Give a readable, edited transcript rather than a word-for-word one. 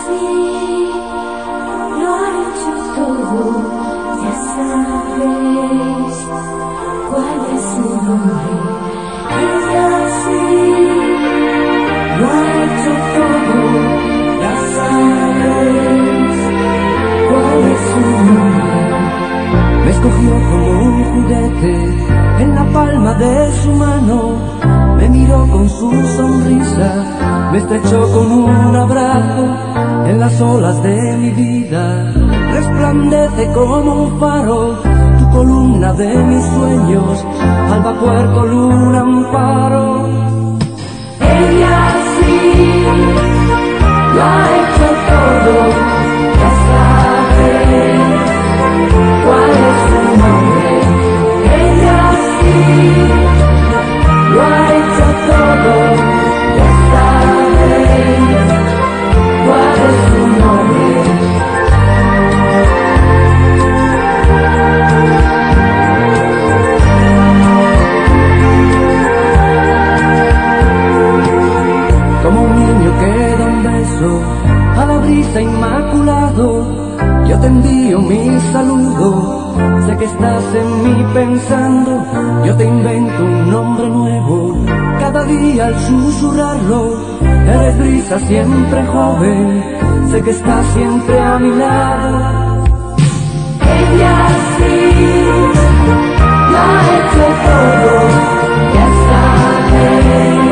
sí, lo ha hecho todo, ya sabes cuál es su nombre. Ella sí, lo ha hecho todo, ya sabes cuál es su nombre. Me escogió como un juguete en la palma de su mano. Me miró con su sonrisa, me estrechó con un abrazo. En las olas de mi vida resplandece como un faro, tu columna de mis sueños, alba, puerto, luna, amparo. Ella sí, lo ha hecho todo, ya sabes cuál es su nombre. Ella sí, lo ha hecho todo, ya sabes cuál es su nombre. Como un niño que da un beso a la brisa inmaculado, yo te envío mi saludo. Sé que estás en mí pensando, yo te invento un nombre nuevo cada día al susurrarlo. Eres brisa siempre joven, sé que estás siempre a mi lado. Ella sí, lo ha hecho todo, ya sabes